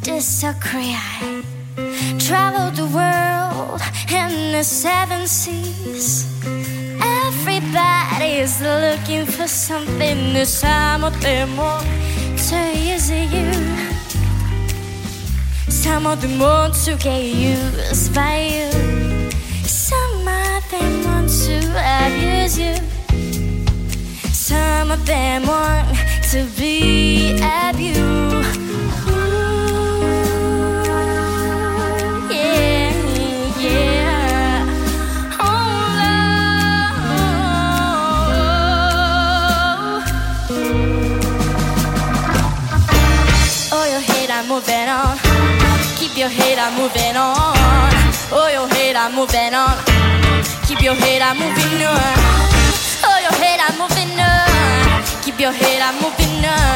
disagree. I traveled the world and the seven seas. Everybody's looking for something new. Some of them want to use you. Some of them want to get used by you. Some of them want to abuse you. Some of them want to be abused. Moving on, keep your head on moving on. Oh, your head on moving on, keep your head on moving on. Oh, your head on moving on, keep your head on moving on.